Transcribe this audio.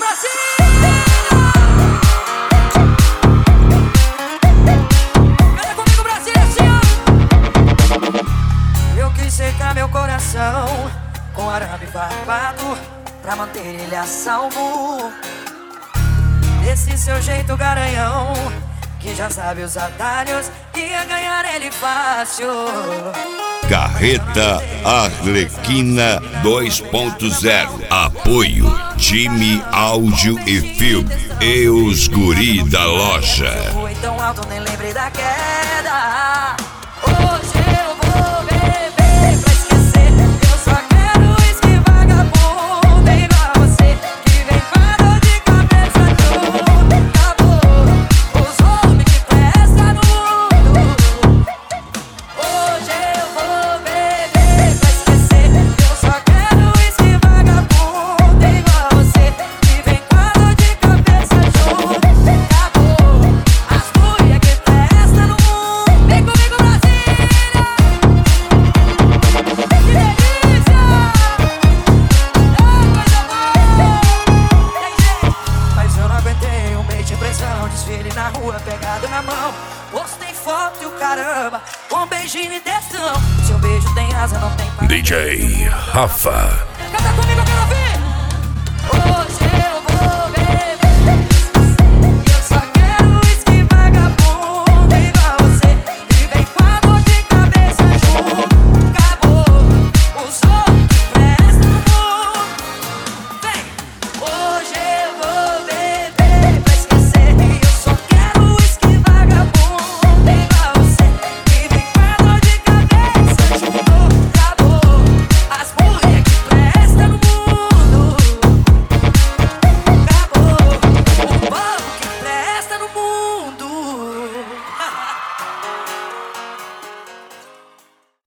Canta comigo, Brasília, assim, ó. Eu quis secar meu coração com arame farpado pra manter ele a salvo. Desse seu jeito garanhão, que já sabe os atalhos, ia ganhar ele fácil. Carreta Arlequina 2.0. Apoio Time Áudio e Filme e os guri da loja. Foi tão alto, nem lembrei da queda. Hoje eu vou beber pra esquecer. Eu só quero uísque vagabundo igual a você, que vem com a dor de cabeça tudo acabou. Os homens que prestam no mundo. Hoje eu vou beber pra esquecer. Eu só quero uísque vagabundo igual a você, que vem com a dor de cabeça junto acabou. As mulheres que prestam no mundo. Vem comigo, Brasília. Que delícia! Coisa boa! Tem gente, mas eu não aguentei um mês de pressão. Desfile na rua, pegado na mão. Postei foto e o caramba, com um beijinho e textão. Seu beijo tem asa, não tem para. DJ Rafa. Canta comigo, eu quero ouvir.